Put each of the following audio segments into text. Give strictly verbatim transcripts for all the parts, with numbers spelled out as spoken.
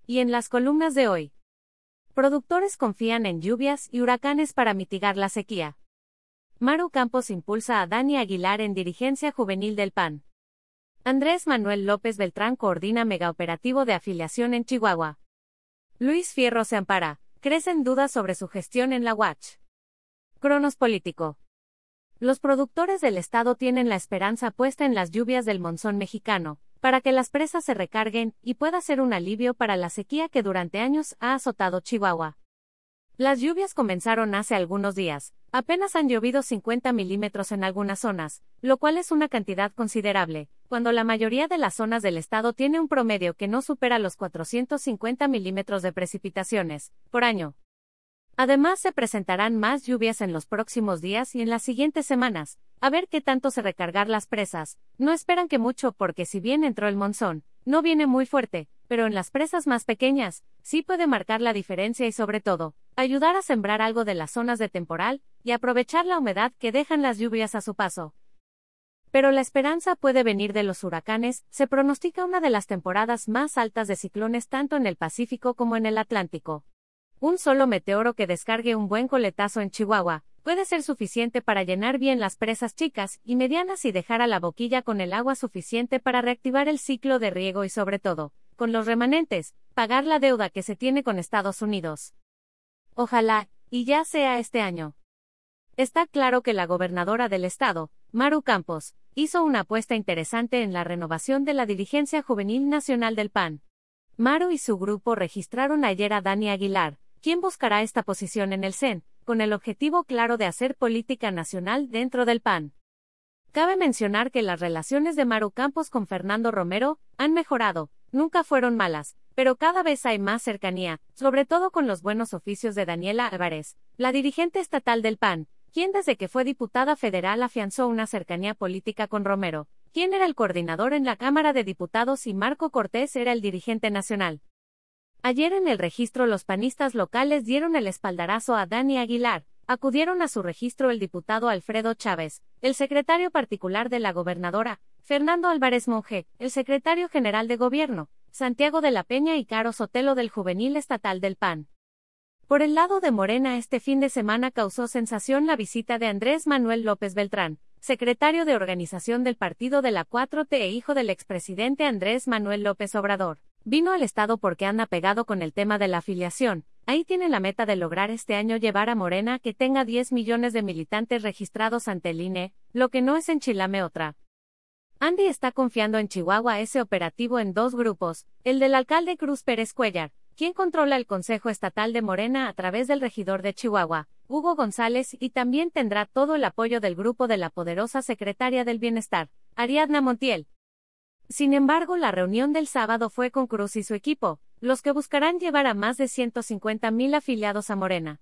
Y en las columnas de hoy, productores confían en lluvias y huracanes para mitigar la sequía. Maru Campos impulsa a Dani Aguilar en dirigencia juvenil del P A N. Andrés Manuel López Beltrán coordina megaoperativo de afiliación en Chihuahua. Luis Fierro se ampara, crecen dudas sobre su gestión en la U A C H. Cronos político. Los productores del estado tienen la esperanza puesta en las lluvias del monzón mexicano, para que las presas se recarguen y pueda ser un alivio para la sequía que durante años ha azotado Chihuahua. Las lluvias comenzaron hace algunos días, apenas han llovido cincuenta milímetros en algunas zonas, lo cual es una cantidad considerable, cuando la mayoría de las zonas del estado tiene un promedio que no supera los cuatrocientos cincuenta milímetros de precipitaciones por año. Además, se presentarán más lluvias en los próximos días y en las siguientes semanas, a ver qué tanto se recargar las presas. No esperan que mucho porque si bien entró el monzón, no viene muy fuerte, pero en las presas más pequeñas, sí puede marcar la diferencia y sobre todo, ayudar a sembrar algo de las zonas de temporal, y aprovechar la humedad que dejan las lluvias a su paso. Pero la esperanza puede venir de los huracanes, se pronostica una de las temporadas más altas de ciclones tanto en el Pacífico como en el Atlántico. Un solo meteoro que descargue un buen coletazo en Chihuahua, puede ser suficiente para llenar bien las presas chicas y medianas y dejar a la boquilla con el agua suficiente para reactivar el ciclo de riego y sobre todo, con los remanentes, pagar la deuda que se tiene con Estados Unidos. Ojalá, y ya sea este año. Está claro que la gobernadora del estado, Maru Campos, hizo una apuesta interesante en la renovación de la dirigencia juvenil nacional del P A N. Maru y su grupo registraron ayer a Dani Aguilar, quien buscará esta posición en el C E N, con el objetivo claro de hacer política nacional dentro del P A N. Cabe mencionar que las relaciones de Maru Campos con Fernando Romero han mejorado, nunca fueron malas, pero cada vez hay más cercanía, sobre todo con los buenos oficios de Daniela Álvarez, la dirigente estatal del P A N, quien desde que fue diputada federal afianzó una cercanía política con Romero, quien era el coordinador en la Cámara de Diputados y Marco Cortés era el dirigente nacional. Ayer en el registro los panistas locales dieron el espaldarazo a Dani Aguilar, acudieron a su registro el diputado Alfredo Chávez, el secretario particular de la gobernadora, Fernando Álvarez Monge, el secretario general de gobierno, Santiago de la Peña y Caro Sotelo del juvenil estatal del P A N. Por el lado de Morena este fin de semana causó sensación la visita de Andrés Manuel López Beltrán, secretario de organización del partido de la cuatro T e hijo del expresidente Andrés Manuel López Obrador. Vino al estado porque anda pegado con el tema de la afiliación, ahí tiene la meta de lograr este año llevar a Morena que tenga diez millones de militantes registrados ante el I N E, lo que no es enchilame otra. Andy está confiando en Chihuahua ese operativo en dos grupos, el del alcalde Cruz Pérez Cuellar, quien controla el Consejo Estatal de Morena a través del regidor de Chihuahua, Hugo González y también tendrá todo el apoyo del grupo de la poderosa secretaria del Bienestar, Ariadna Montiel. Sin embargo, la reunión del sábado fue con Cruz y su equipo, los que buscarán llevar a más de ciento cincuenta mil afiliados a Morena.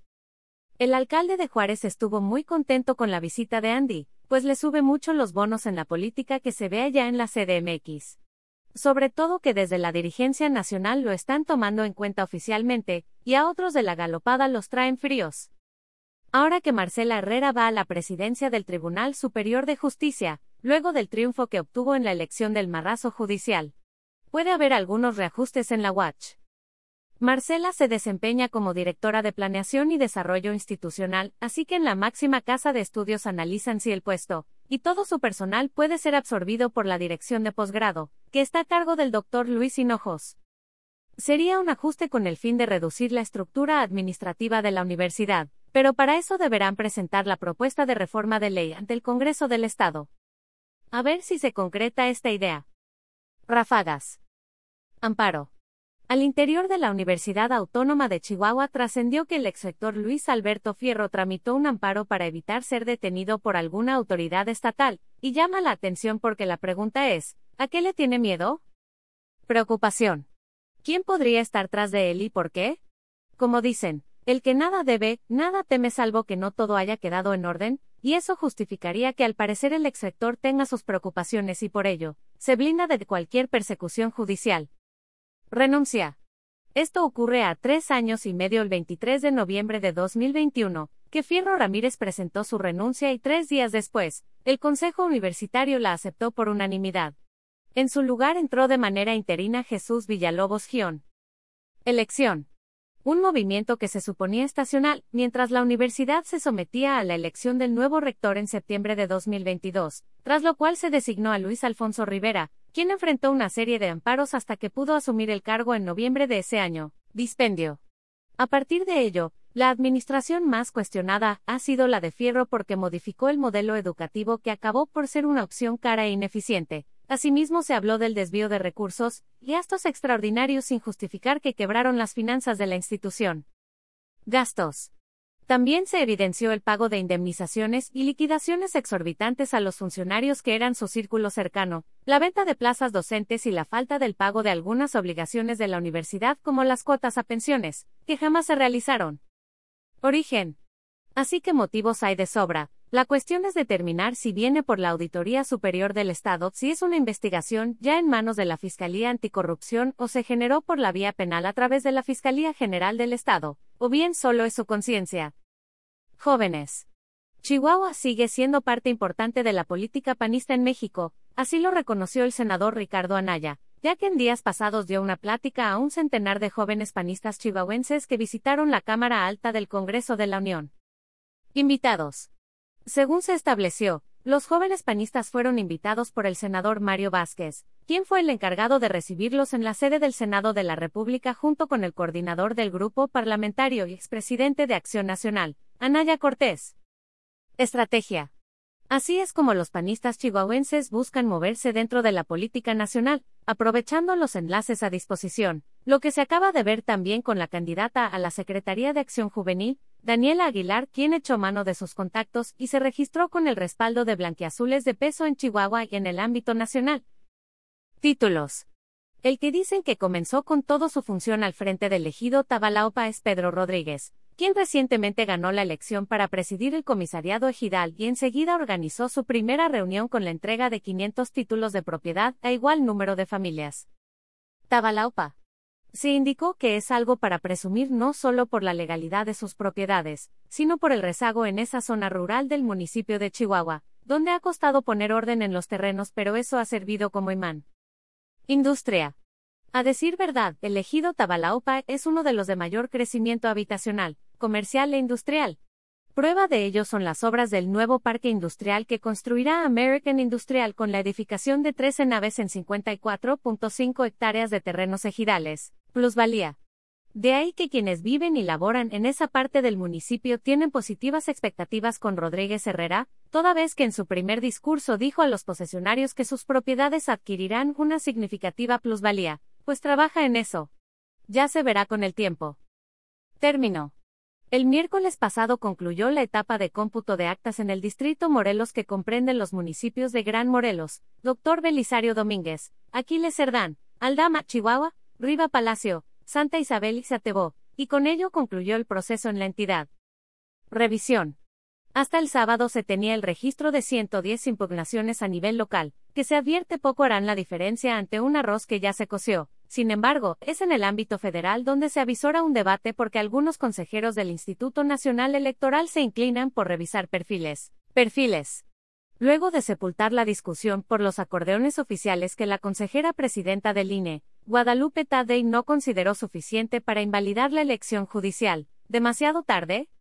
El alcalde de Juárez estuvo muy contento con la visita de Andy, pues le sube mucho los bonos en la política que se ve allá en la C D M X. Sobre todo que desde la dirigencia nacional lo están tomando en cuenta oficialmente, y a otros de la galopada los traen fríos. Ahora que Marcela Herrera va a la presidencia del Tribunal Superior de Justicia, luego del triunfo que obtuvo en la elección del Marrazo Judicial, puede haber algunos reajustes en la U A C H. Marcela se desempeña como directora de Planeación y Desarrollo Institucional, así que en la máxima casa de estudios analizan si el puesto, y todo su personal puede ser absorbido por la dirección de posgrado, que está a cargo del doctor Luis Hinojos. Sería un ajuste con el fin de reducir la estructura administrativa de la universidad, pero para eso deberán presentar la propuesta de reforma de ley ante el Congreso del Estado. A ver si se concreta esta idea. Ráfagas. Amparo. Al interior de la Universidad Autónoma de Chihuahua trascendió que el exrector Luis Alberto Fierro tramitó un amparo para evitar ser detenido por alguna autoridad estatal, y llama la atención porque la pregunta es, ¿a qué le tiene miedo? Preocupación. ¿Quién podría estar tras de él y por qué? Como dicen, el que nada debe, nada teme salvo que no todo haya quedado en orden, y eso justificaría que al parecer el exrector tenga sus preocupaciones y por ello, se blinda de cualquier persecución judicial. Renuncia. Esto ocurre a tres años y medio el veintitrés de noviembre de dos mil veintiuno, que Fierro Ramírez presentó su renuncia y tres días después, el Consejo Universitario la aceptó por unanimidad. En su lugar entró de manera interina Jesús Villalobos Gión. Elección. Un movimiento que se suponía estacional, mientras la universidad se sometía a la elección del nuevo rector en septiembre de dos mil veintidós, tras lo cual se designó a Luis Alfonso Rivera, quien enfrentó una serie de amparos hasta que pudo asumir el cargo en noviembre de ese año. Dispendio. A partir de ello, la administración más cuestionada ha sido la de Fierro porque modificó el modelo educativo que acabó por ser una opción cara e ineficiente. Asimismo se habló del desvío de recursos y gastos extraordinarios sin justificar que quebraron las finanzas de la institución. Gastos. También se evidenció el pago de indemnizaciones y liquidaciones exorbitantes a los funcionarios que eran su círculo cercano, la venta de plazas docentes y la falta del pago de algunas obligaciones de la universidad como las cuotas a pensiones, que jamás se realizaron. Origen. Así que motivos hay de sobra. La cuestión es determinar si viene por la Auditoría Superior del Estado, si es una investigación ya en manos de la Fiscalía Anticorrupción o se generó por la vía penal a través de la Fiscalía General del Estado, o bien solo es su conciencia. Jóvenes. Chihuahua sigue siendo parte importante de la política panista en México, así lo reconoció el senador Ricardo Anaya, ya que en días pasados dio una plática a un centenar de jóvenes panistas chihuahuenses que visitaron la Cámara Alta del Congreso de la Unión. Invitados. Según se estableció, los jóvenes panistas fueron invitados por el senador Mario Vázquez, quien fue el encargado de recibirlos en la sede del Senado de la República junto con el coordinador del grupo parlamentario y expresidente de Acción Nacional, Anaya Cortés. Estrategia. Así es como los panistas chihuahuenses buscan moverse dentro de la política nacional, aprovechando los enlaces a disposición, lo que se acaba de ver también con la candidata a la Secretaría de Acción Juvenil, Daniela Aguilar, quien echó mano de sus contactos y se registró con el respaldo de blanquiazules de peso en Chihuahua y en el ámbito nacional. Títulos. El que dicen que comenzó con todo su función al frente del ejido Tabalaopa es Pedro Rodríguez, quien recientemente ganó la elección para presidir el comisariado ejidal y enseguida organizó su primera reunión con la entrega de quinientos títulos de propiedad a igual número de familias. Tabalaopa. Se indicó que es algo para presumir no solo por la legalidad de sus propiedades, sino por el rezago en esa zona rural del municipio de Chihuahua, donde ha costado poner orden en los terrenos, pero eso ha servido como imán. Industria. A decir verdad, el ejido Tabalaopa es uno de los de mayor crecimiento habitacional, comercial e industrial. Prueba de ello son las obras del nuevo parque industrial que construirá American Industrial con la edificación de trece naves en cincuenta y cuatro punto cinco hectáreas de terrenos ejidales, plusvalía. De ahí que quienes viven y laboran en esa parte del municipio tienen positivas expectativas con Rodríguez Herrera, toda vez que en su primer discurso dijo a los posesionarios que sus propiedades adquirirán una significativa plusvalía, pues trabaja en eso. Ya se verá con el tiempo. Término. El miércoles pasado concluyó la etapa de cómputo de actas en el Distrito Morelos que comprende los municipios de Gran Morelos, Doctor Belisario Domínguez, Aquiles Cerdán, Aldama, Chihuahua, Riva Palacio, Santa Isabel y Satebó, y con ello concluyó el proceso en la entidad. Revisión. Hasta el sábado se tenía el registro de ciento diez impugnaciones a nivel local, que se advierte poco harán la diferencia ante un arroz que ya se coció. Sin embargo, es en el ámbito federal donde se avisora un debate porque algunos consejeros del Instituto Nacional Electoral se inclinan por revisar perfiles. Perfiles. Luego de sepultar la discusión por los acordeones oficiales que la consejera presidenta del I N E, Guadalupe Tadei no consideró suficiente para invalidar la elección judicial, ¿demasiado tarde?